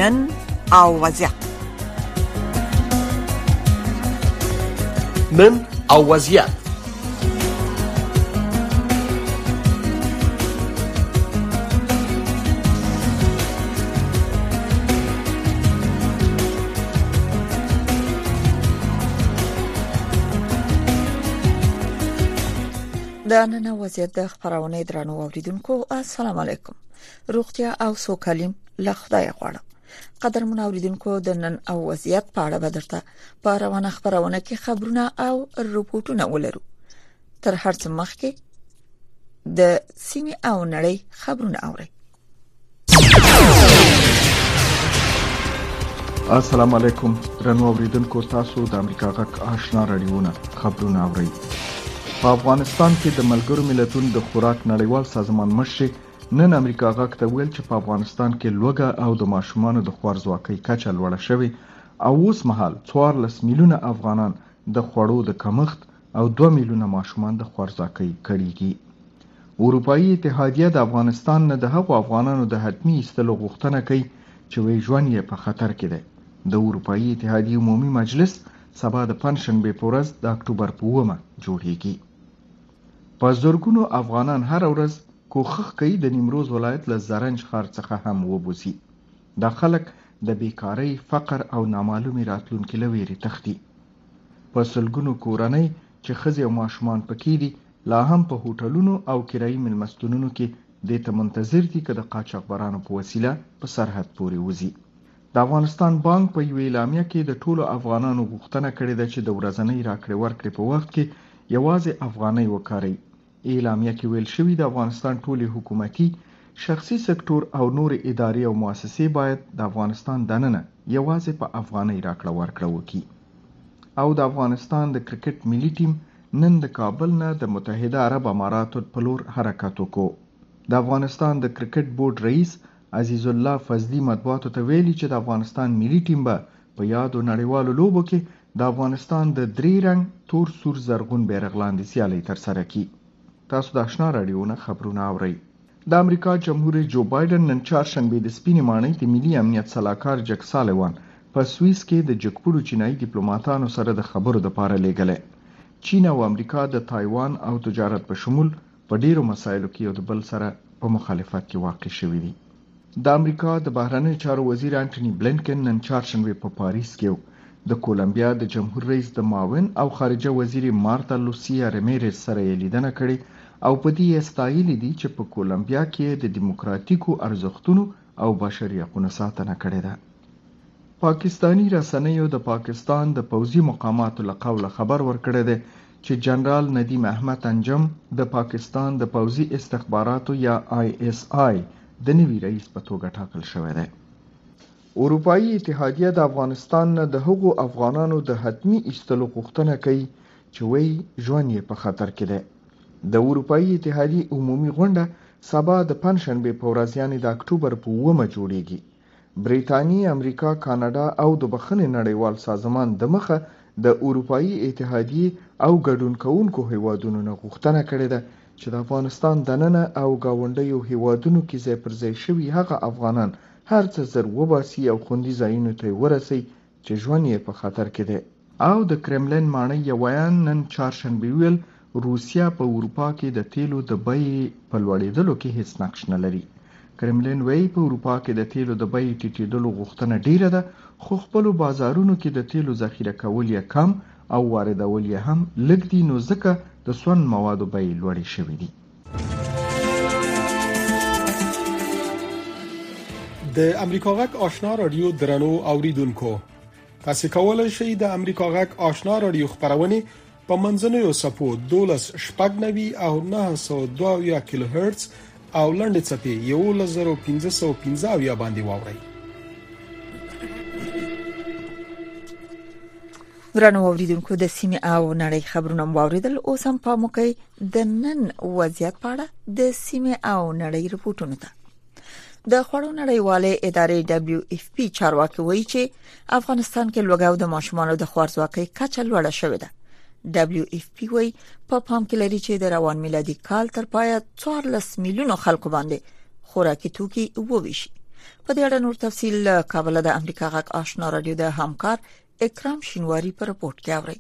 نن او وضعیت. نن او وضعیت. د نن وضعیت د خبرونه درنو اوریدونکو السلام علیکم. روغتیا او سوکالي له خدای غواړم. قدرمن اوریدونکو د نن او وضعیت په اړه به درته په روانه خبرونه کې خبرونه او رپورټونه ولرو. تر هر څه مخکې د سیمې او نړۍ خبرونه اورئ. السلام علیکم درنو اوریدونکو، تاسو د امریکا غږ آشنا رادیوونه خبرونه اورئ. په افغانستان کې د ملګرو ملتونو د خوراک نړیوال سازمان مشر نن امریکا غږ ته ویل چې په افغانستان کې لوږه او د ماشومانو د خوارځواکۍ کچه لوړه شوې او اوس مهال 14 میلیونه افغانان د خوړو د کمښت او 2 میلیونه ماشومان د خوارځواکۍ کړيږي. اروپאי اتحادیه د افغانستان نه د هغو افغانانو د حتمی ایستلو غوښتنه کوي چې وی ژوند یې په خطر کې دی. د اروپאי اتحادیه عمومي مجلس سبا د پنځشنبه په ورځ د اکتوبر په 1 جوړیږي. په زرګونو افغانان هر ورځ کوښښ کوي د نیمروز ولایت له زرنج ښار څخه هم وبوسي. دا خلک د بیکاری، فقر او نامعلومي راتلونکي له ویرې تښتي. په سلګونو کورنۍ چې ښځې او ماشومان پکې دي لا هم په هوټلونو او کرایي مېلمستونونو کې د ته منتظر دي چې د قاچاقبرانو په وسیله په سرحد پورې وځي. د افغانستان بانک په یوه اعلامیه کې د ټولو افغانانو غوښتنه کړې ده چې د ورځنۍ راکړې ورکړې په وخت کې یوازې افغانۍ وکاروي. اعلامیه کې ویل شوی د افغانستان ټولې حکومتي، شخصي سکتور او نور ادارې او مؤسسې باید د افغانستان دننه یوازې په افغانۍ راکړه ورکړه وکړي. او د افغانستان د کرکټ ملي ټیم نن د کابل نه د متحده عرب اماراتو په لور حرکت وکړ. د افغانستان د کرکټ بورډ رئیس عزیز الله فضلی مطبوعاتو ته ویلي چې د افغانستان ملي ټیم به په یادو نړیوالو لوبو کې د افغانستان د 3 رنګ تور سور زرغون بیرغ لاندې سیالي ترسره کړي. تاسو د آشنا رادیوونه خبرونه اورئ. د امریکا جمهور رئیس جو بایدن نن چهارشنبه د سپینې ماڼۍ د ملي امنیت سلاکار جک سالیوان په سوئیس کې د جګپوړو چینایي ډیپلوماټانو سره د خبرو لپاره لیږلی. چین او امریکا د تایوان او تجارت په شمول په ډیرو مسایلو کې یو د بل سره په مخالفت کې واقع شوي دي. د امریکا د بهرنیو چارو وزیر انټونی بلینکن نن چهارشنبه په پاریس کې د کولمبیا د جمهور رئیس د معاون او خارجه وزیر مارتا لوسیا رمیرز سره یې لیدنه کړې او په دې استایلی دي چې په کولمبیا کې د دیموکراتیکو ارزښتونو او بشري حقوقو ساتنه کړې ده. پاکستانی رسنیو د پاکستان د پوځي مقاماتو له قوله خبر ورکړی دی چې جنرال ندیم احمد انجم د پاکستان د پوځي استخباراتو یا ISI د نوي رئیس په توګه ټاکل شوی دی. اروپאי اتحادیه د افغانستان نه د هغو افغانانو د حتمی ایستلو غوښتنه کوي چې وی ژوند یې په خطر کې دی. د اروپאי اتحادیه عمومي غونډه سبا د پنځشنبه په ورځ یعنی د اکتوبر په 1 جوړیږي. بریتانیا، امریکا، کاناډا او د بخښنې نړیوال سازمان د مخه د اروپאי اتحادیه او ګډون کوونکو هیوادونو نه غوښتنه کړې ده چې د افغانستان دننه او گاونډیو هیوادونو کې ځای پر ځای شوي هغه افغانان هر څه زر وباسي او خوندي ځایونو ته ورسي چې ژوند یې په خطر کې دی. او د کرملین ماڼۍ یو ویان نن چهارشنبه ویل روسیا په اروپا کې د تیلو د بیې په لوړېدلو کې هیڅ نقش نه لري. کرملین وایي په اروپا کې د تیلو د بیې ټیټېدلو غوښتنه ډیره ده، خو خپلو بازارونو کې د تیلو ذخیره کول یې کم او واردول یې هم لږ دي، نو ځکه د سون موادو بیې لوړې شوې دي. د امریکا غږ آشنا رادیو درنو اوریدونکو، تاسو کولای شئ د امریکا غږ آشنا رادیو خبرونه په منځنوي سپو 12.9 او 902 کیلو هرتز او لنډ چپی 11515 باندې واورئ. درنو اوریدونکو، د سیمې او نړۍ خبرونه واوریدل. اوس هم په موقع د نن وضعیت په اړه د سیمې او نړۍ رپورټونه ته. د خوړو نړیوالې ادارې WFP چارواکي وایي چې افغانستان کې لوږه او د ماشومانو د خوارځواکۍ کچه لوړه شوې ده. WFP وایي په پام کې لري چې د روان میلادي کال تر پایه 14 میلیونو خلکو باندې خوراکي توکي وویشي. په دې اړه نور تفصیل کابل د امریکا غږ آشنا رادیو د همکار اکرام شینواری په رپورت کې اوري.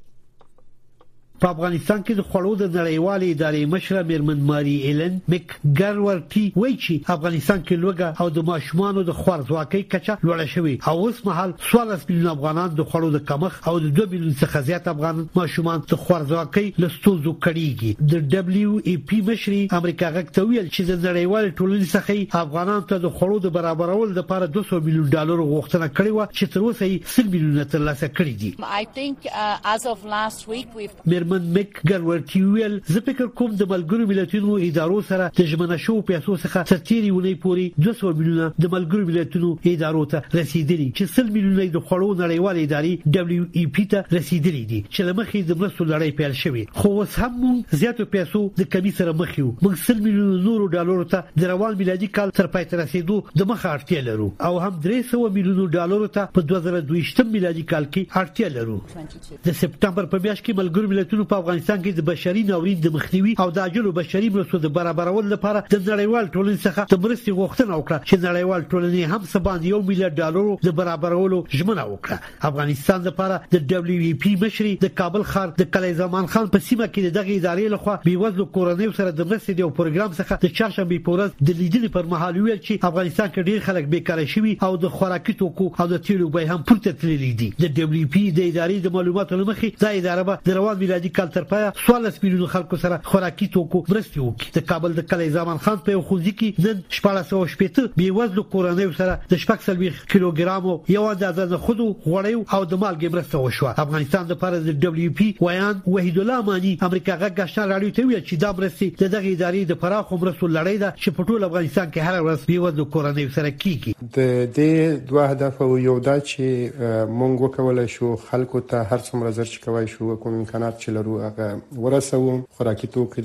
په افغانستان کې د خوړو د نړیوالې ادارې مشره میرمن ماري ایلن میک ګرورټي وایي چې افغانستان کې لوږه او د ماشومانو د خوارځواکۍ کچه لوړه شوې او اوس مهال 14 میلیون افغانان د خوړو د کمښت او د 2 میلیون څخه زیات افغان ماشومان د خوارځواکۍ له ستونزو کړيږي. د دبليو ای پی مشري امریکا غږ ته ویل چې د نړیوال ټولنې څخه افغانانو ته د خوړو د برابرولو لپاره 200 میلیون ډالر غوښتنه کړې و چې تر اوسه یې 100 میلیون ترلاسه کړي دي. I think as of last week we've میرمن میک ګرورټي ویل زه فکر کوم د ملګرو ملتونو ادارو سره د ژمنه شو پیسو څخه تر تیرې ونې پورې 200 میلیونه د ملګرو ملتونو ادارو ته رسیدلي چې 100 میلیونه د خوړو نړیوال ادارې دبليو ای پی ته رسیدلي دي چې لمخې د مرستو لړۍ پیل شوې خو اوس هم موږ زیاتو پیسو د کمی سره مخ یو. موږ 100 میلیونه نورو ډالرو ته د روان میلادي کال تر پای ته رسیدو د مخه اړتیا لرو او هم 300 میلیونه ډالرو ته په 2022 میلادي کال کې اړتیا لرو. د سپتمبر په میاشت کې ملګرو ملتونو په افغانستان کې د بشري ناورین د مخنیوي او د اجلو بشري مرستو د برابرولو لپاره د نړیوال ټولنې څخه د مرستې غوښتنه وکړه چې نړیوال ټولنې هم سباند 1 میلیارډ ډالر د برابرولو ژمنه وکړه. افغانستان لپاره د دبليو ای پی مشري د کابل ښار د کلی زمان خان په سیمه کې دغه ادارې لخوا بیوزلو کورنیو سره د مرستې د پروګرام څخه د چهارشنبه په ورځ د لیدنې پر مهال ویل چې افغانستان کې ډیر خلک بیکاره شوي او د خوراکي توکو او د تیلو بیې هم پورته تللي دي. د دبليو ای پی د ادارې د معلوماتو لمخې دا اداره به د روان میلادي کال تر پایه 14 میلیون خلکو سره خوراکي توکو مرستې وکړي. د کابل د کلی زمان خان په خوځي کې نن 1480 بیوزلو کورنیو سره د 40 کیلوګرامو یو اندازه د خودو غوړیو او د مالګې مرسته وشوه. افغانستان لپاره د دبليو پی ویان وحید الله مانی امریکا غږ آشنا رادیو ته ویل چې دا مرستې دغه ادارې د پراخو مرستو لړۍ ده چې په ټول افغانستان کې هر ورځ بیوزلو کورنیو سره کیږي. د دې دوه هدف یو دا چې مونږ وکولای شو خلکو ته هر څومره زر چې کوي شو کوم امکانات چې لرو هغه ورسو خوراکي توکي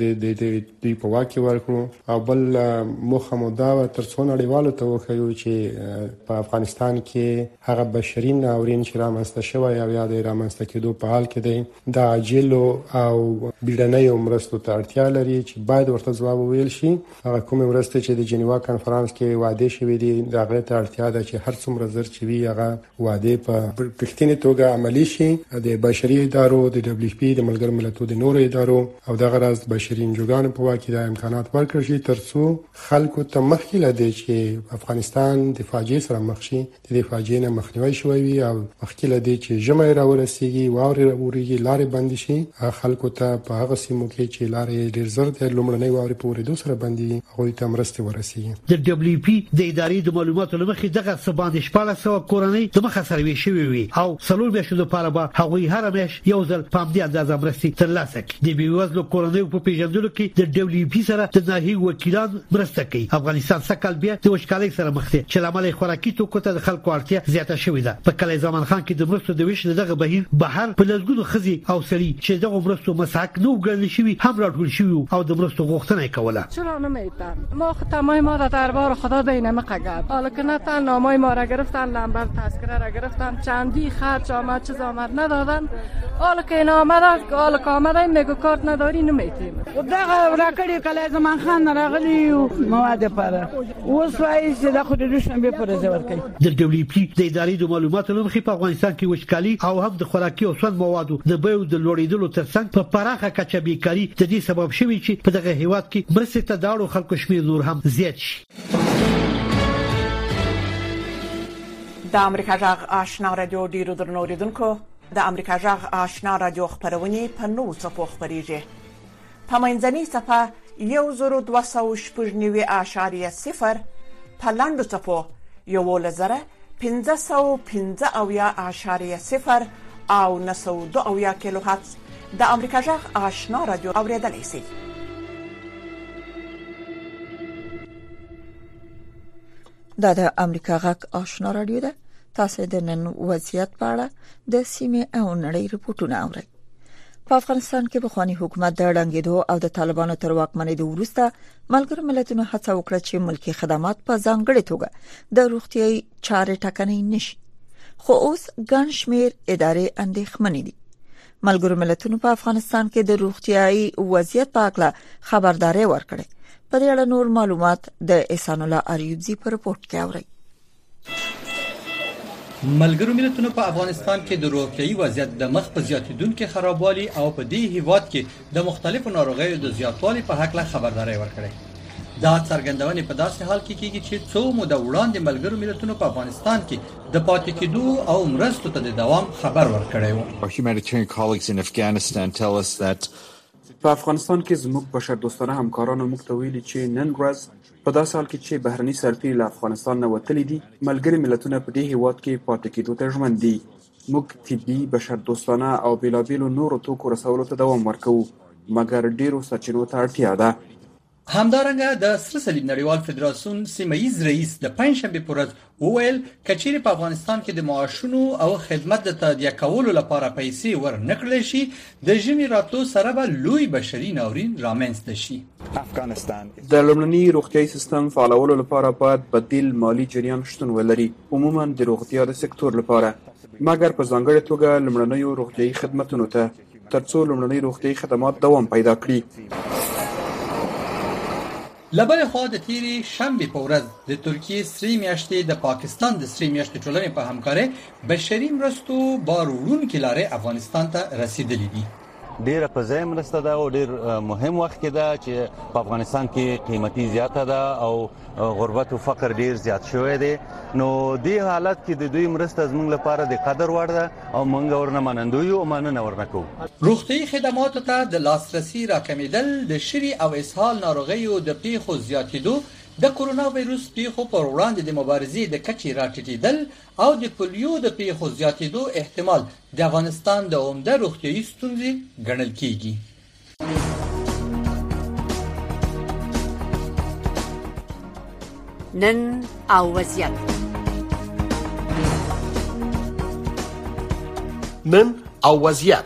د په واکه ورکړو او بل مخه مو دا تر څو نړیوالو ته وخیو چې په افغانستان کې هغه بشري ناورین چې رامنځته شوی او یا د رامنځته کېدو په حال کې دی د عاجلو او بیړنیو مرستو ته اړتیا لري چې باید ورته ځواب وویل شي. هغه کوم مرستې چې د جنیوا کانفرنس کې وعده شوې دي دغه ته اړتیا ده چې هر څومره زر چې وي هغه وعده په پښتني توګه عملی شي. د بشري ادارو د دبليو پی د ملګرو ملتونو د نورو ادارو او دغه راز بشري انجوګانو په واکه د امکانات ورکړي شي ترڅو خلکو ته مخکې لدی چې افغانستان د فاجعه سره مخ شي د فاجعه نه مخنیوي شوی او مخکې لدی چې جمعه راورسیږي واوري راوريږي لارې بند شي خلکو ته په هغه سیمو کې چې لارې ډیر زر د لومړنۍ واوري په ورېدو سره بندي هغه ته مرسته ورسیږي. د دبليو پی د ادارې د معلوماتو لمخې دغه سباند 1400 کورنۍ د مخه سروي شوی وي او څلور میاشتو لپاره به هغوی هر میاشت یو ځل په دې اندازه مرستې ترلاسه کړي. د بیوزلو کورنیو په پیژندلو کې د دبليو پی سره د ناهي وکیلان مرسته کوي. افغانستان سکهال بیا د وشکالۍ سره مخ دي چې لامل خوراکي توکو ته د خلکو اړتیا زیاته شوې ده. په کلی زمان خان کې د مرستو د ویش دغه بهر په لږونو خزي او سړي چې دغه مرستو مسحق نو ګڼل شوی هم راټول شوی او د مرستو غوښتنه کوله. چرا نمیتن ما ختمای ما در دربار خدا دینه مقگب حالا که نه تن نامای ما را گرفتن لنبر تذکره را گرفتن چندی خرج آمد چیز آمد ندادن حالا که این آمده حالا که آمده میگو کارت نداری نمیتیم دغه راکړی کله زمان خان راغلی مواد لپاره اوس وایي چې د خود دوشنبه پر ځور کوي. د دبليو پی د ادارې د معلوماتو لمخې په افغانستان کې وشکالي او هم د خوراکي او سون موادو د بیو د لوړېدلو ترڅنګ په پراخه کچه بیکاری د دې سبب شوی چې په دغه هیواد کې مرستې ته داړو خلکو شمیر نور هم زیات شي. د امریکا غږ آشنا رادیو ډیرو درنو اوریدونکو د امریکا غږ آشنا رادیو خبرونه په نو څپو خبريږي. په منځنۍ صفه 1290.0 په لاندو څپو 1515.0 او 902 کیلو هرتز د امریکا غږ آشنا رادیو اوریدلای شئ. دا د امریکا غږ آشنا رادیو ده. تاسو د نن وضعیت په اړه د سیمه او نړۍ رپورټونه اورئ. په افغانستان کې بخوانی حکومت د ړنګېدو او د طالبانو تر واکمنۍ وروسته ملګرو ملتونو هڅه وکړه چې ملکی خدمات په ځانګړې توګه د روغتيایي چارې ټاکنې نشي. خو اوس ګڼ شمېر ادارې اندېښمنې دي. ملګرو ملتونو په افغانستان کې د روغتيایي وضعیت په اړه خبرداري ورکړه. په دې اړه نور معلومات د احسان الله اریوبزي په رپورت کې اورئ. ملګرو ملتونو په افغانستان کې د روغتیايي وضعیت د مخ په زیاتیدونکو خرابوالي او په دې هیواد کې د مختلفو ناروغیو د زیاتوالي په حق له خبرداري ورکړي. دا څرګندونه په داسې حال کې کیږي چې څو موده وړاندې ملګرو ملتونو په افغانستان کې د پاتې کېدو او مرستو ته د دوام خبر ورکړی و. Our humanitarian colleagues in Afghanistan tell us that په افغانستان کې زموږ بشردوستانه همکارانو موږ ته ویلي چې نن ورځ په داسې حال کې چې بهرني سرتیري له افغانستان نه وتلي دي، ملګري ملتونه په دې هیواد کې پاتې کېدو ته ژمن دي. موږ طبي، بشردوستانه او بېلابېلو نورو توکو رسولو ته دوام ورکوو، مګر ډېرو سرچینو ته اړتیا ده. همدارنګه د سره صلیب نړیوال فدراسیون سیمه‌ییز رئیس د پنځشنبه په ورځ وویل کچېرې په افغانستان کې د معاشونو او خدمت د تادیه کولو لپاره پیسې ورنکړل شي، د ژمي راتلو سره به لوی بشري ناورین رامنځته شي. د لومړني روغتیايي سیستم فعالولو لپاره باید بدیل مالی جریان شتون ولري، عموما د روغتیا د سکتور لپاره، مګر په ځانګړې توګه لومړنیو روغتیايي خدماتو ته، ترڅو لومړني روغتیايي خدمات دوام پیدا کړي. لبل خوا د تیری شنبه په ورځ د ترکیه سری میاشتې د پاکستان د سری میاشتې ټولنې په همکارۍ بشري مرستو بار وړونکې لارې افغانستان ته رسیدلې دي. ډیره په ځای مرسته ده او ډیر مهم وخت کې ده چې په افغانستان کې قیمتي زیاته ده او غربت او فقر ډیر زیات شوی دی. نو دې حالت کې د دوی مرسته زموږ لپاره د قدر وړ ده او موږ ورنه منندوی او مننه ورنکو. روغتیايي خدماتو ته د لاسرسي راکمېدل، د شری او اسهال ناروغیو د پیښو زیاتېدو، د کورونا وایروس پیښو پر وړاندې د مبارزې د کچې راټیټېدل او د پولیو د پیښو زیاتېدو احتمال د افغانستان د عمده روغتیايي ستونزې ګڼل کېږي. نن او وضعیت. نن او وضعیت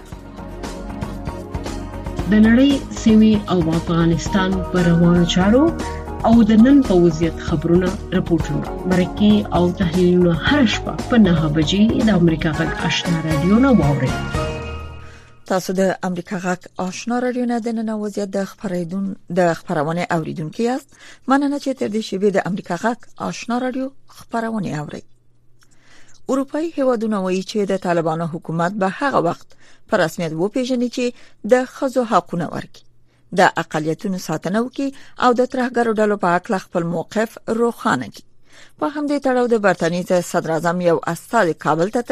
د نړۍ سیمې او افغانستان پر روانو چارو او د نن په وضعیت خبرونه، راپورټونه، مرکې او تحلیلونه هر شپه په 9 بجې د امریکا غږ آشنا رادیو نه واورئ. تاسو د امریکا غږ آشنا رادیو نه د نن وضعیت د خبرونه اوریدونکو یاست. مننه چې تر دې شیبې د امریکا غږ آشنا رادیو خبرونه اورئ. اروپאי هیوادونه وایي چې د طالبانو حکومت به هغه وخت په رسمیت وپیژني چې د ښځو حقونه ورکړي، د اقلیتونو ساتنه وکړي او د ترهګرو ډلو په اړه خپل موقف روښانه کړي. په همدې تړاو د برتانیې صدر اعظم یو استازی کابل ته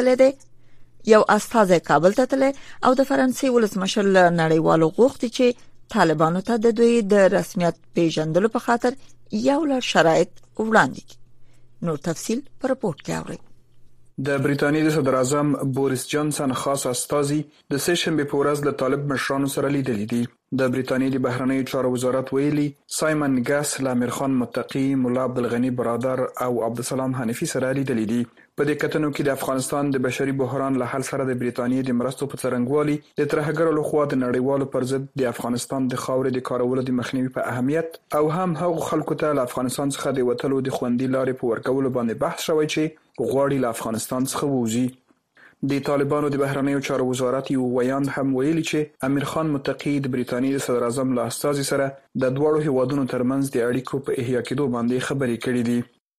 تللی او د فرانسې ولسمشر نړیوالو غوښتي چې طالبانو ته د دوی د رسمیت پیژندلو په خاطر یو لړ شرایط وړاندې کړي. نور تفصیل په رپورت کې اورئ. د بریټانیې د صدر اعظم بوریس جانسن خاص استازي د سه شنبه په ورځ له طالب مشرانو سره لیدلي دي. د بریټانیې د بهرنیو چارو وزارت ویلي سایمن ګاس، امیر خان متقی، مولا عبدالغنی برادر او عبدالسلام حنفي سره لیدلي دي. په دې کتنو کې د افغانستان د بشري بحران له حل سره د بریټانیې د مرستو په څرنګوالي، د ترهګرو لخوا د نړیوالو پر ضد د افغانستان د خاورې د کارولو د مخنیوي په اهمیت او هم هغو خلکو ته له افغانستان څخه د وټلو د خوندي لارې په ورکولو باندې بحث شوی چې غواړي له افغانستان څخه ووځي. د طالبانو د بهرنیو چارو وزارت یو ویاند هم ویلي چې امیر خان متقی د بریټانیې د صدر اعظم له استازي سره د دوړو هیوادونو ترمنځ د اړیکو په احیا کېدو باندې خبرې کړې دي.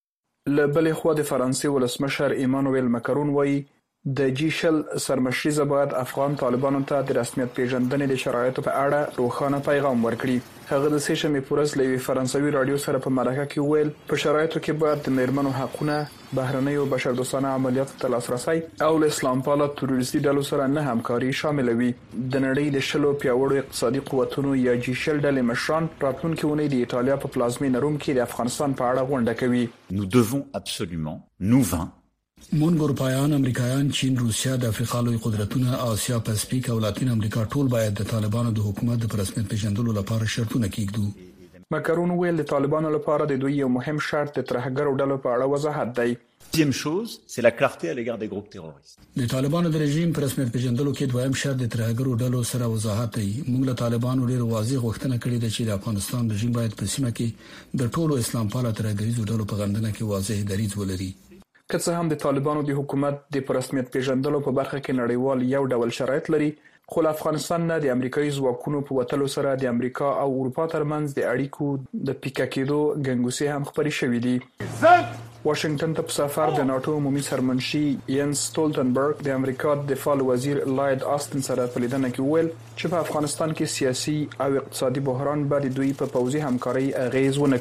له بلې خوا د فرانسې ولسمشر ایمانوئل مکرون وایي د G20 سرمشریزه باید افغان طالبانو ته د رسمیت پیژندنې د شرایطو په اړه روښانه پیغام ورکړي. هغه د سه شنبه په ورځ له فرانسوي رادیو سره په مرکه کې ویل په شرایطو کې باید د میرمنو حقونه، بهرنیو بشردوستانه عملیاتو ته لاسرسی او له اسلام پاله تروریستي ډلو سره نه همکاري شامل وي. د نړۍ د 10 پیاوړو اقتصادي قوتونو یا G20 ډلې مشران راتلونکي اونۍ د ایټالیا په پلازمینه روم کې د افغانستان په اړه غونډه کوي. Nous devons absolument, nous 20 مونږ اروپایان، امریکایان، چین، روسیا، د افریقا لوی قدرتونه، آسیا، پاسفیک او لاتین امریکا ټول باید د طالبانو د حکومت د رسمیت پیژندلو لپاره شرطونه کېږدو. مکرون ویل د طالبانو لپاره د دوی یو مهم شرط د ترهګرو ډلو په اړه وضاحت دی. Deuxième chose, c'est la clarté à l'égard des groupes terroristes. د طالبانو د رژیم پر رسمیت پیژندلو کې دویم شرط د ترهګرو ډلو سره وضاحت دی. موږ له طالبانو ډیر واضح غوښتنه کړې ده چې د افغانستان رژیم باید په سیمه کې د ټولو اسلام پاله ترهګریزو ډلو په غندنه کې واضح دریځ ولري. که څه هم د طالبانو د حکومت د رسمیت پیژندلو په برخه کې نړیوال یو ډول شرایط لري، خو افغانستان نه د امریکایي ځواکونو په وټلو سره د امریکا او اروپا ترمنځ د اړیکو د پیکا کېدو ګنګوسې هم خبرې شوې دي. واشنگټن ته په سفر د ناتو عمومي سرمنشي ینس ستولټنبرګ د امریکا د دفاع وزیر لایډ آستن سره په لیدنه کې وویل چې په افغانستان کې سیاسي او اقتصادي بحران به د دوی په پوځي همکارۍ اغیز ونه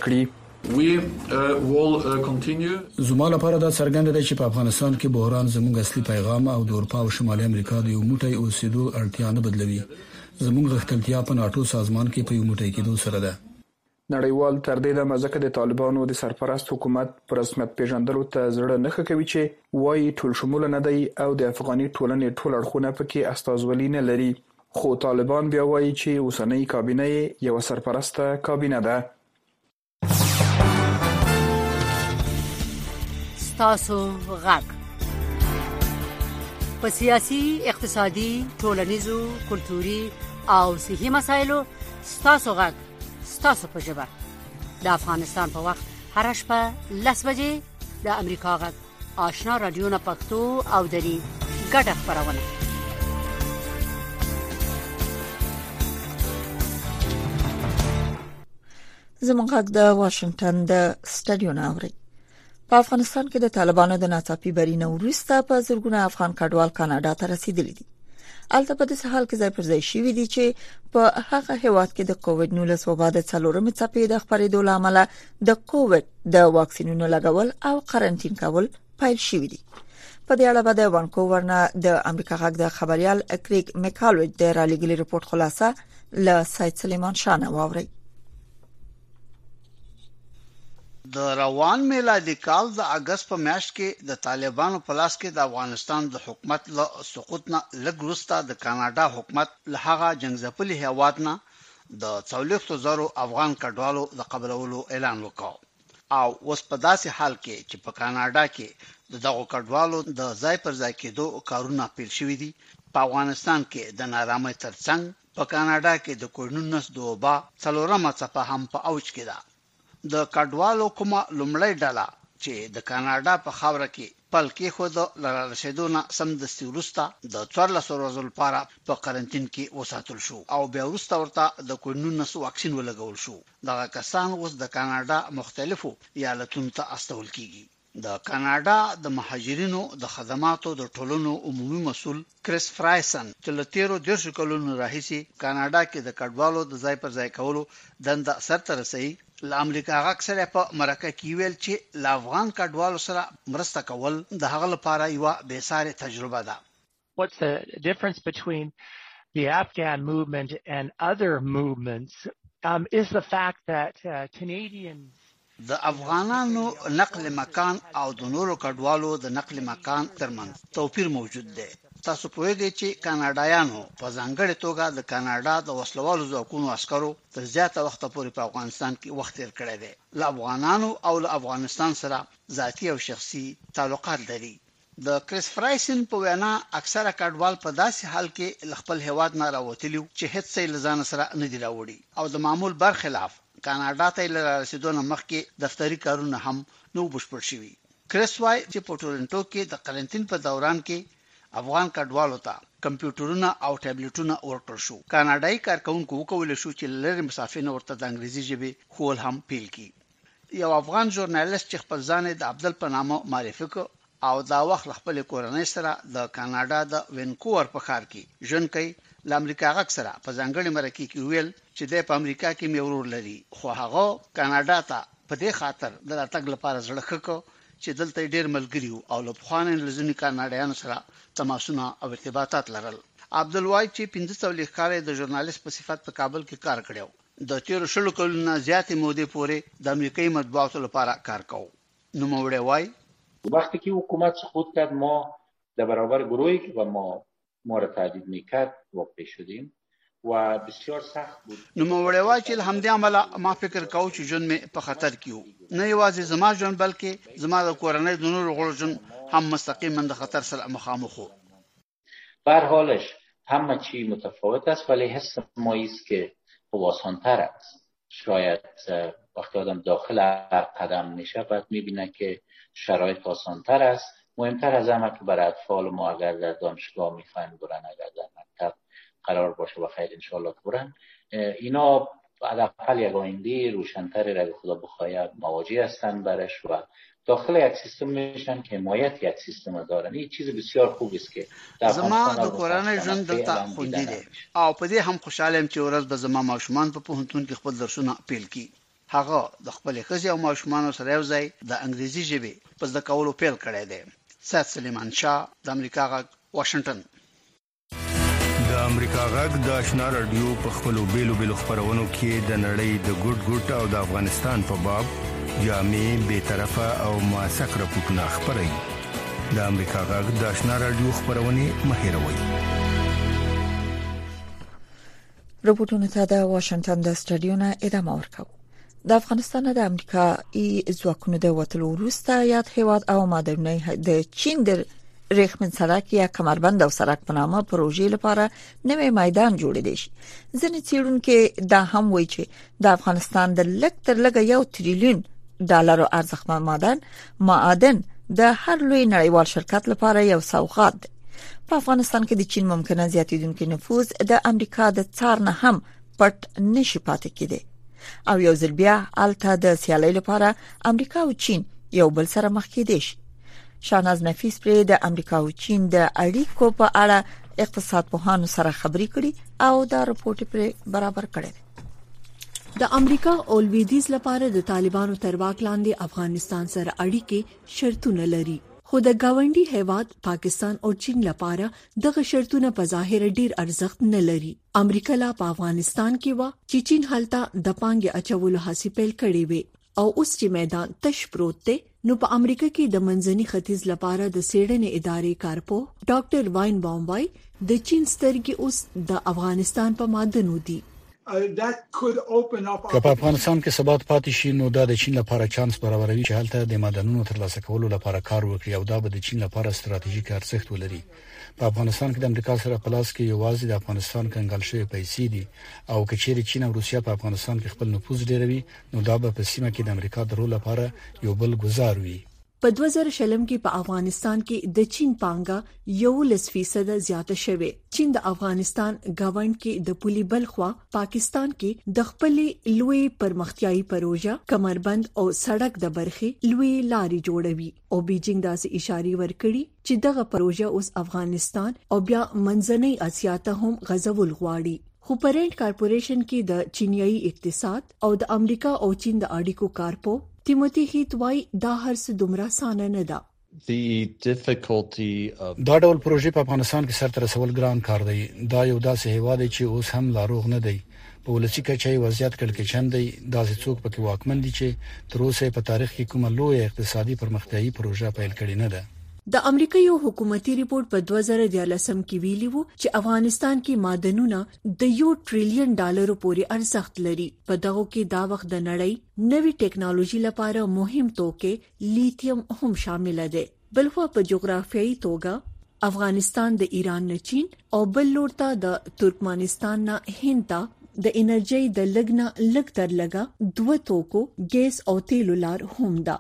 کړي. زما لپاره دا څرګنده ده چې په افغانستان کې بحران زموږ اصلي پیغام او د اروپا او شمالي امریکا د یو موټی اوسېدو اړتیا نه بدلوي. زموږ غښتلتیا په ناتو سازمان کې په یو موټی کېدو سره ده. نړیوال تر دې د مزکه د طالبانو د سرپرست حکومت پر رسمیت پیژندلو ته زړه نه کوي چې وایي ټول شمول نه دی او د افغاني ټولنې ټول اړخونه پکې استازولي نه لري. خو طالبان بیا وایي چې اوسنۍ کابینه یو سرپرسته کابینه ده. ستاسو غږ په سیاسي، اقتصادي، ټولنیزو، کلتوري او صحي مسایلو ستاسو غږ ستاسو په ژبه د افغانستان په وخت هر شپه 10 بجې د امریکا غږ آشنا رادیو نه پښتو او دری ګډه خبرونه. زموږ غږ د واشنگټن د سټډیو نه اوري. په افغانستان کې د طالبانو د ناڅاپي برینه وروسته په زرګونه افغان کډوال کاناډا ته رسیدلي دي. البته په دې حال کې ځای پر ځای شوی دي چې په هغه هیواد کې د کووډ-19 وبا د څلورمې څپې د خپرېدو لامل د کووډ د واکسینونو لګول او قرنټین کول پیل شوی دي. په دې اړه د وانکوور نه د امریکا غږ د خبريال کریګ میکالویج د رالیګلي رپورت خلاصه ل سید سلیمان شاه واوري. د روان میلادي کال د اگست په میاشت کې د طالبانو په لاس کې د افغانستان د حکومت له سقوط نه لږ وروسته د کاناډا حکومت له هغه جنگځپلي هیواد نه د 40,000 افغان کډوالو د قبولولو اعلان وکړ او اوس په داسې حال کې چې په کاناډا کې دغه کډوالو د ځای پر ځای کېدو کارونه پیل شوي دي. په افغانستان کې د نارامۍ ترڅنګ په کاناډا کې د کووډ-19 د وبا څلورمه څپه هم په اوج کې ده. د کډوالو کومه لومړی ډله چې د کاناډا په خاوره کې پل کې خود لرشدونه سم د وروسته د 14 ورځې لپاره په قرنټین کې وساتل شو او بیا وروسته ورته د کووډ-19 واکسین ولګول شو. دغه کسان اوس د کاناډا مختلفو ایالتونو ته استول کیږي. د کاناډا د مهاجرینو د خدماتو د ټولنو عمومي مسؤل کریس فرایسن چې له 13 کلونو راهیسي کاناډا کې د کډوالو د ځای پر ځای کولو دنده سرته رسي ل امریکا غږ سره په مرکه کې ویل چې ل افغان کډوالو سره مرسته کول د هغه لپاره یو بې ساري تجربه ده. What's the difference between the Afghan movement and other movements is the fact that Canadians د افغانانو نقل مکان او د نورو کډوالو د نقل مکان ترمنځ توپیر موجود دی. تاسو پوهیږئ چې کاناډایانو په ځانګړې توګه د کاناډا د وسلوالو ځواکونو عسکرو تر زیاته وخت پورې په افغانستان کې وخت تیر کړی دی. ل افغانانو او ل افغانستان سره ذاتي او شخصي تعلقات لري. د کریس فرایسن په وینا اکثره کډوال په داسې حال کې خپل هیواد نه راوتلي چې هیڅ څه لزان سره نه دی راوړي او د معمول برخلاف کاناډا ته رسیدونه مخکې دفتری کارونه هم نو بشپړ شوي. کریس وايي چې په ټورنټو کې د قرنټین په دوران کې افغان کډوالو ته کمپیوټرونه او ټابلیټونه ورکړل شو. کاناډایي کارکونکو وکول شو چې لری مسافرینو ورته د انګریزي ژبه خول هم پیل کی. یو افغان ژورنالیست چې خپل ځان د عبدل په نامه معرفي کړ او دا وخت خپل کورنۍ سره د کاناډا د وینکوور په ښار کې ژوند کوي. د امریکا غږ سره په ځانګړي مرکه کې ویل چې د امریکا کې میورور لري خو هغه کاناډا ته په دې خاطر د راتګ لپاره زړه ښکو چې دلته ډېر ملګری او له خوانې لزنی کاناډایانو سره تماسونه او ارتباطات لرل. عبدالوای چې 15 کال د ژورنالیست په صفت په کابل کې کار کړو. د 13 کلونو زیاتې مودې پورې د امریکایي مطبوعاتو لپاره کار کوي. نو موړی وای وقتی که حکومت سقوط کرد ما در برابر گروهی که ما را تهدید میکرد واقع شدیم و بسیار سخت بود. نو موړی وای چې همدې عمله ما فکر کاوه چې ژوند مې په خطر کې و. نه یوازې زما ژوند بلکې زما د کورنۍ د نورو غړو ژوند هم مستقیما د خطر سره مخامخ و. به هر حالش همه چی متفاوت است ولی حس ما است که خب آسان‌تر است. شاید وقتی آدم داخل هر قدم میشه بعد میبینه که شرایط آسان‌تر است. مهمتر از همه که برای اطفال ما اگر در دانشگاه میخواین برن، اگر در مکتب قرار باشه و خیر انشالله برن، اینا حداقل یک آینده روشن‌تری را خدا بخواهد مواجه هستند برش و داخل یک سیستم میشن که حمایت یک سیستم دارن. این چیز بسیار خوب است که زما د کورنۍ ژوند دلته خوندي دي او په دې هم خوشاله یم چې ورځ به زما ماشومان په پوهنتون کې خپل درسونه پیل کړي. هغه د خپل ښځې او ماشومان سره یو ځای د انګریزي ژبې په زده کولو پیل کړی دی. سید سلیمان شاه، د امریکا غږ، واشنگټن. د امریکا غږ د آشنا رادیو په خپلو بیلو خبرونو کې د نړۍ د ګډ او د افغانستان په باب جامع، بی‌طرفه او موثق راپورټونه خبري. د امریکا غږ د آشنا رادیو خبرونه مهیروي. راپورټونه ته د واشنگټن د سټډیو نه ادامه ورکوي. د افغانستان د امریکایي ځواکونو د وټلو وروسته یاد هیواد او مادرونه د چین د ریخمن سړک یا کمربند او سړک په نامه پروژې لپاره نوې میدان جوړېدل شي. ځینې څېړونکو دا هم وایي چې د افغانستان د لږ تر لږه 1 تریلیون ډالر ارزښتمن معادن د هر لوی نړیوال شرکت لپاره یو سوغات دی. په افغانستان کې د چین ممکنه زیاتېدونکو نفوذ د امریکا د څار نه هم پټ نشي پاتې کېدی او یو ځل بیا الته د سیالۍ لپاره امریکا او چین یو بل سره مخ کېدي شي. شاهناز نفیس پر د امریکا او چین د اړیکو په اړه اقتصاد پوهانو سره خبرې کړي او دا رپورټ پر برابر کړی. د امریکا او لویدیز لپاره د طالبانو تر واک لاندې افغانستان سره اړیکې شرطونه لري، خو د گاونډي هیواد پاکستان او چین لپاره دغه شرطونه په ظاهر ډیر ارزښت نه لري. امریکا لا په افغانستان کې و چې چین هلته د پانګې اچولو هڅې پیل کړې وي او اوس چې میدان تش پروت دی، نو په امریکا کې د منځني ختیځ لپاره د سیډنې ادارې کارپو ډاکټر واین باوم وای د چین سترګې اوس د افغانستان په معدنو دي. که په افغانستان کې ثبات پاتې شي نو دا د چین لپاره چانس برابروي چې هلته د معدنونو ترلاسه کولو لپاره کار وکړي او دا به د چین لپاره ستراتیژیک ارزښت ولري. په افغانستان کې د امریکا سره په لاس کې یوازې د افغانستان کنګل شوی پیسې دي او کچېری چین او روسیا په افغانستان کې خپل نفوذ ډیروي نو دا به په سیمه کې د امریکا د رول لپاره یو بل گزار وي. په 2000 کې په افغانستان کې د چین پانګه 11% زیاته شوه. چین د افغانستان گاوند کې د پولي بلخوا پاکستان کې د خپل لوی پرمختیايي پروژه کمربند او سړک د برخي لوی لاري جوړوي او بیجینګ داسې اشاره ورکړي چې دغه پروژه اوس افغانستان او بیا منځنۍ اسیا ته هم غزول غواړي. خو پرنټ کارپوریشن کې د چینیایي اقتصاد او د امریکا او چین د اړیکو کارپو تیموتی هیت وای دا هر څه دومره سانه نه ده. دا ډول پروژې په افغانستان کې سرته رسول ګران کار دی. دا یو داسې هیواد چې اوس هم لاروغ نه دی. په ولسی کچای وضعیت کړکېچن دی. داسې څوک پکې واکمن دي چې تر اوسه په تاریخ کې کومه لوی اقتصادي پرمختیايي پروژه پیل کړې نه ده. د امریکا یو حکومتي ریپورت په 2013 کې ویلي وو چې افغانستان کې معدنونه د $1 ټریلیون پورې ارزښت لري. په دغه کې دا وخت د نړۍ نوې ټیکنالوژي لپاره مهم توکي لیتیم هم شامل دي. بلخو په جغرافیایي توګه افغانستان د ایران نه چین او بل لورته د ترکمنستان نه هند ته د انرژي د لګنا لګ تر لګا دوه توکو ګیس او تیلو لار هم ده.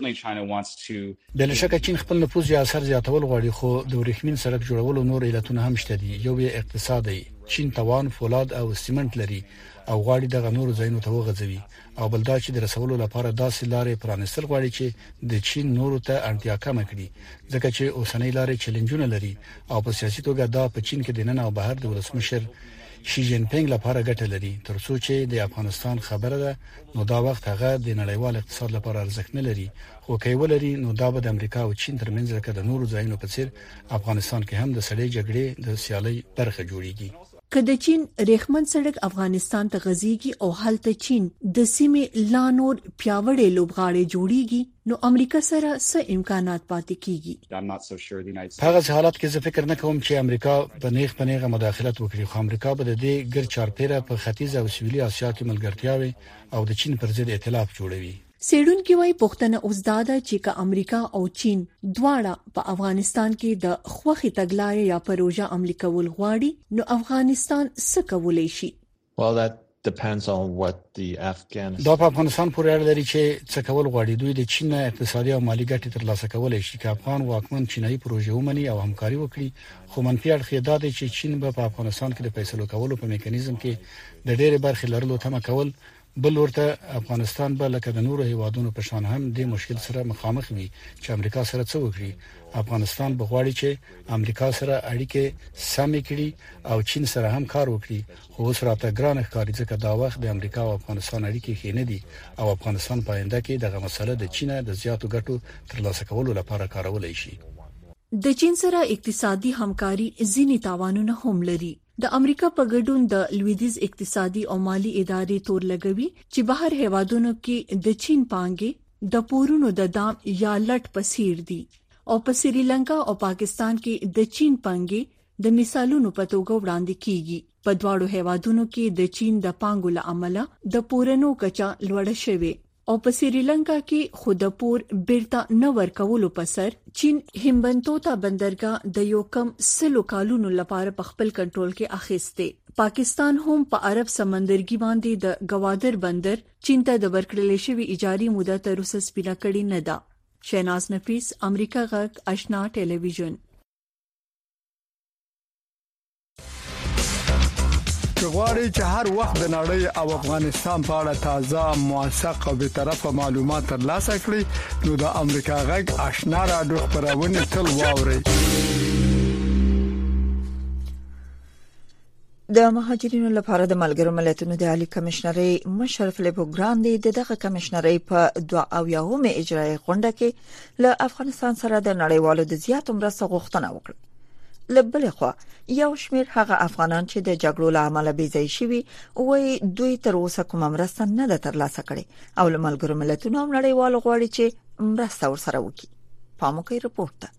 بل شکه چین خپل نفوذ یا اثر زیاتول غواړي، خو د ورېښمین سړک جوړولو نور علتونه هم شته دي. یو یې اقتصادي، چین توان فولاد او سیمنټ لري او غواړي دغه نور ځایونو ته وغځوي، او بل دا چې د رسولو لپاره داسې لارې پرانستل غواړي چې د چین نورو ته اړتیا کم کړي، ځکه چې اوسنۍ لارې چیلنجونه لري او په سیاسي توګه دا په چین کې د نن او بهر د ولسمشر شي جین پینګ لپاره ګټه لري. تر څو چې د افغانستان خبره ده نو دا وخت هغه د نړیوال اقتصاد لپاره ارزښت نه لري، خو کوي ولري نو دا به د امریکا او چین ترمنځ لکه د نورو ځایونو په څیر افغانستان کې هم د سړې جګړې د سیالۍ برخه جوړیږي. که د چین ریخمن سړک افغانستان ته غځيږي او هلته چین د سیمې لانور پیاوړې لوبغاړي جوړیږي نو امریکا سره څه امکانات پاتې کیږي. هغه حالت کې زه فکر نه کوم چې امریکا په نیغه مداخلت وکړي، خو امریکا به د دې ګر چارپیره په ختیځ او سویلي اسیا کې ملګرتیاوي او د چین پر ضد ائتلاف جوړوي. سیډونکو وايي پښتنه اوس دادا چې که امریکا او چین دواړه په افغانستان کې د خوخي تګلارې یا پروژه عملي کول غواړي نو افغانستان څه کولای شي. دا په افغانستان پورې اړه لري چې څه کول غواړي. دوی د چین اقتصادي او مالی ګټې ترلاسه کولای شي. که افغان واکمن چینایي پروژه ومني او همکاري وکړي، خو منفي اړخ یې دا دی چې چین به په افغانستان کې د فیصلو کولو په میکانیزم کې د ډېرې برخې لرلو تمه کول بل ورته افغانستان به لکه د نورو هیوادونو په شان هم د مشکل سره مخامخ وي چې امریکا سره څه وکړي. افغانستان بغواړي چې امریکا سره اړیکې سمې کړي او چین سره هم کار وکړي، خو اوس راته ګران ښکاري ځکه دا وخت د امریکا او افغانستان اړیکې ښې نه دي او افغانستان په آینده کې دغه مسله د چین د زیاتو ګټو ترلاسه کولو لپاره کارولای شي. د چین سره اقتصادي همکاري ځینې تاوانونه هم لري. د امریکا په ګډون د لویدیز اقتصادي او مالی ادارې تور لګوي چې بهر هیوادونو کې د چین پانګې د پورونو د دام یا لټ پسیر دي او په سریلانکا او پاکستان کې د چین پانګې د مثالونو په توګه وړاندې کیږي. په دواړو هیوادونو کې د چین د پانګو له امله د پورونو کچا لوړه شوې او په سریلانکا کې خود پور بیرته نه ورکولو په سر چین هیمبنتوتا بندرګاه د یو کم 100 کالونو لپاره په خپل کنټرول کې اخیسته. پاکستان هم په عرب سمندرګي باندې د گوادر بندر چین ته د ورکړل شوی اجاري موده تر اوسه سپینه کړې نه ده. شیناز نفیس، امریکا غږ، آشنا ټلویزیون. غواړئ چې هر وخت د نړۍ او افغانستان په اړه تازه، موثق او بیطرفه معلومات ترلاسه کړئ نو د امریکا غږ آشنا رادیو خبرونه تل واورئ. د مهاجرینو لپاره د ملګرو ملتونو د عالی کمشنري مشر فلیپو ګراندي دغه کمشنري په 22مه اجرایي غونډه کې له افغانستان سره د نړیوالو د زیاتو مرستو غوښتنه وکړه. لبل خو یو شمیر هغه افغانان چې د جګړو له امله بې ځای شوي وای دوی تر اوسه کومه مرسته نه ده ترلاسه کړې او له ملګرو ملتونو هم نړیوالو غواړي چې مرسته ورسره وکړي. پاموکي رپورټ ده.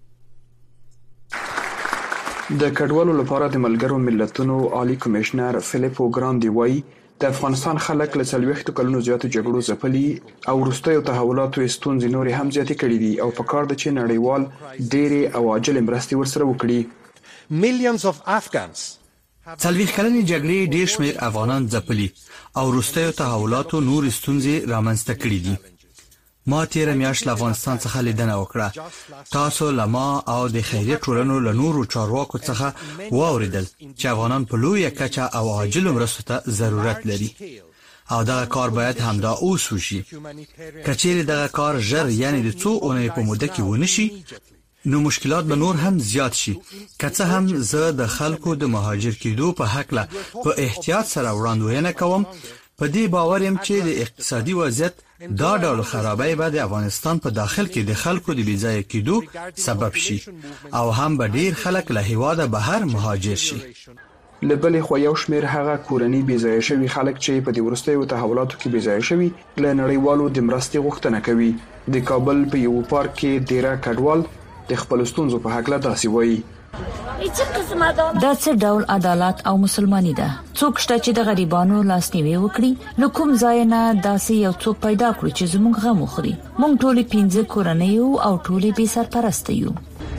د کډوالو لپاره د ملګرو ملتونو عالی کمشنر فلیپو ګراندي وایي د افغانستان خلک له 40 کلونو زیاتو جګړو ځپلي او وروستیو تحولاتو ستونزې نورې هم زیاتې کړې دي او په کار د چې نړیوال ډېرې او عاجل مرستې ورسره وکړي. Millions of Afghans 40 کلنې جګړې ډېر شمېر افغانان ځپلي او وروستیو تحولاتو نور ستونزې رامنځته کړې دي. ما تیر میاشت له افغانستان څخه لیدنه وکړه. تاسو لما او د خیریه ټولنو له نورو چارواکو څخه واوریدل چې افغانان په لویه کچه او عاجل مرستو ته ضرورت لري او دا کار باید همدا اوس وشي. کچېرې دا کار ژر یعنی د 2 اونۍ په موده کې ونشي نو مشکلات به نور هم زیات شي. که څه هم زه د خلکو د مهاجر کېدو په حق له په احتیاط سره وړاندوینه کوم، په دې باور یم چې د اقتصادي وضعیت دا ډول خرابۍ به د افغانستان په داخل کې د خلکو د بې ځایه کېدو سبب شي او هم به ډیر خلک له هیواده بهر مهاجر شي. لبل خو یو شمیر هغه کورنۍ بې ځایه شوي خلک چې په دې وروستیو تحولاتو کې بې ځایه شوي له نړیوالو د مرستې غوښتنه کوي. د کابل په یو پارک کې ډیره کډوال د خپل ستونزو په حق له داسې وایي. دا څه ډول عدالت او مسلمانی ده؟ څوک شته چې د غریبانو لاسنیوي وکړي؟ نو کوم ځای نه داسې یو څوک پیدا کړي چې زموږ غم وخوري؟ موږ ټولې 15 کورنۍ او ټولې بې سرپرسته یو.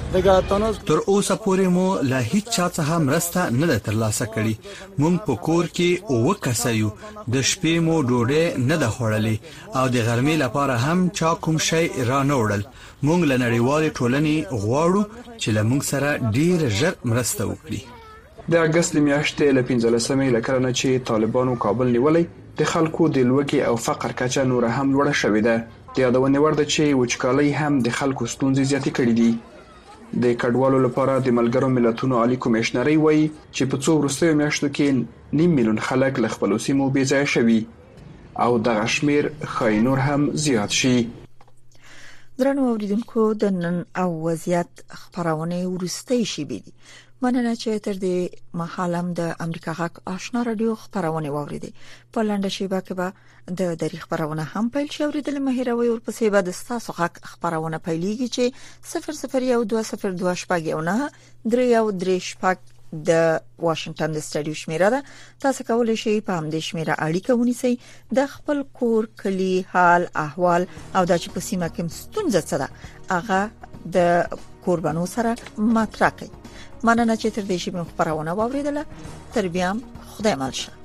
تر اوسه پورې مو له هیڅ چا څخه مرسته نه ده ترلاسه کړې. موږ په کور کې 9 کسه یو. د شپې مو ډوډۍ نه ده خوړلې او د غرمې لپاره هم چا کوم شی را نه وړل. موږ له نړیوالې ټولنې غواړو چې له موږ سره ډیر ژر مرسته وکړي. د اگست میاشتې له 15مې لکرنه چې طالبانو کابل نیولې د خلکو د لوږې او فقر کچه نور هم لوړه شوې ده. د یادونې وړ ده چې وچکالۍ هم د خلکو ستونزې زیاتې کړې دي. د کډوالو لپاره د ملګرو ملتونو عالی کمشنري وایي چې په څو وروستیو میاشتو کې 9 میلیون خلک له خپل سیمو بې ځایه شوي او دغه شمیر ښایي نور هم زیات شي. درنو اوریدونکو د نن او وضعیت خبرونه ورستۍ شي بيدي. مننه چې تر دې مهالم د امریکا غږ آشنا رادیو خبرونه واوریدي. په لاندې شیبه کې به د دری خبرونه هم پیل شي. اوریدل مهیروي او پسې به د تاسو غږ خبرونه پیلېږي چې 001202 شپږونه 3 شپږ د واشنگټن د سټډیو شمیره ده. تاسو کولای شئ په همدې شمیره اړیکه ونیسئ، د خپل کور، کلی، حال احوال او د چ په سیمه کې ستونزه څه ده هغه د قربانو سره مطرح کړئ. مننه چې تر دې شی په خبرونه واوریدله. تر بیا خدای مل شه.